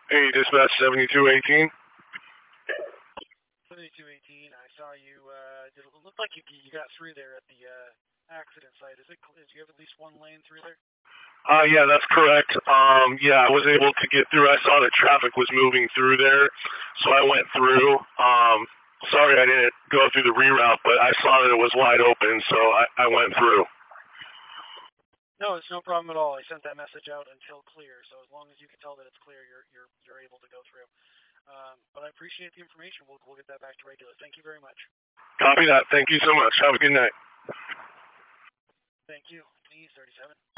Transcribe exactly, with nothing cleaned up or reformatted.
Hey, dispatch seventy-two eighteen. seventy-two eighteen, I saw you, uh, it looked like you, you got through there at the, uh, accident site. Is it, do you have at least one lane through there? Uh, yeah, that's correct. Um, yeah, I was able to get through. I saw that traffic was moving through there, so I went through. Um, sorry I didn't go through the reroute, but I saw that it was wide open, so I, I went through. No, it's no problem at all. I sent that message out until clear, so as long as you can tell that it's clear, you're you're you're able to go through. Um, but I appreciate the information. We'll we'll get that back to regular. Thank you very much. Copy that. Thank you so much. Have a good night. Thank you. E thirty-seven.